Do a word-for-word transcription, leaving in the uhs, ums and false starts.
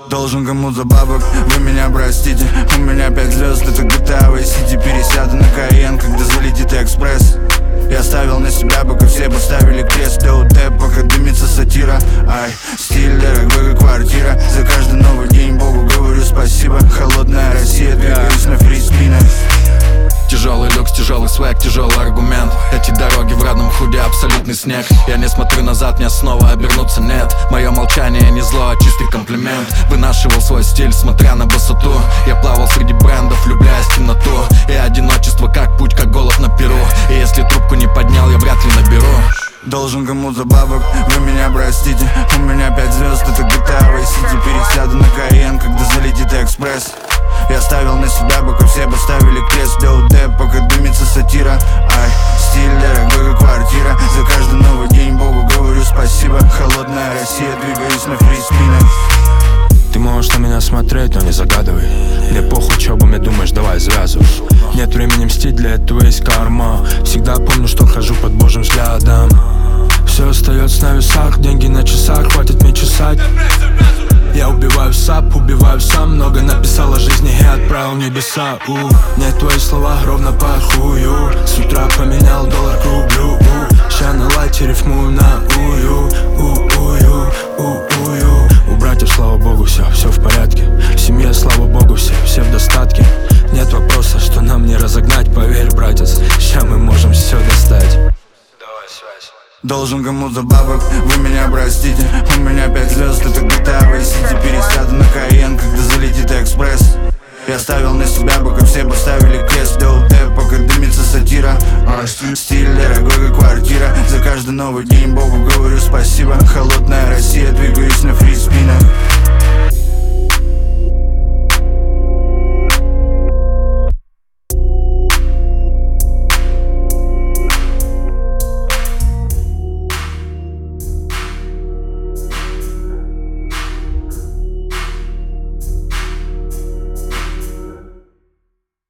Должен кому-то бабок, вы меня простите. У меня пять звезд, это джи ти эй Vice City. Пересяду на Кайен, когда залетит экспресс. Я ставил на себя, пока все поставили крест. ТУТ, пока дымится сатира. Ай, стиль дорогой, как квартира. За каждый новый день Богу говорю спасибо. Холодная Россия, двигаюсь на фриспинах. Тяжелый люкс, тяжелый свек, тяжелый аргумент. Эти дороги в родном худе, абсолютный снег. Я не смотрю назад, мне снова обернуться нет. Мое молчание не зло, а чистый комплимент. Вынашивал свой стиль, смотря на высоту. Я плавал среди брендов, влюбляясь в темноту. И одиночество как путь, как голод на перу. И если трубку не поднял, я вряд ли наберу. Должен кому-то бабок, вы меня простите. У меня пять звезд, это джи ти эй Vice City. Пересяду на Кайен, когда залетит экспресс. Я ставил на себя, пока все поставили крест. ТУТ, пока дымится сатира. Ай, стиль дорогой, как квартира. За каждый новый день Богу говорю спасибо. Холодная Россия, двигаюсь на фриспинах. Ты можешь на меня смотреть, но не загадывай. Мне похуй, чё обо мне думаешь, давай завязывай. Нет времени мстить, для этого есть карма. Всегда помню, что хожу под божьим взглядом. Все остается на весах, деньги на часах, хватит мне чесать. Я убиваю сап, убиваю сам. Много написал о жизни и отправил в небеса. У, мне твои слова ровно по хую. С утра поменял доллар к рублю. У, ща на лайте рифмую на ую. У-ую, у-ую. У братьев, слава богу, все, все в порядке. В семье, слава богу, все, все в достатке. Нет вопроса, что нам не разогнать. Поверь, братец, ща мы можем все достать. Давай связь. Должен кому-то бабок, вы меня простите. У меня пять звезд, это джи ти эй Vice City. Пересяду на Кайен, когда залетит экспресс. Я ставил на себя, пока все поставили крест. ТУТ, пока дымится сатира. Ай, стиль дорогой, как квартира. За каждый новый день Богу говорю спасибо. Холодная Россия, двигаюсь на фриспинах.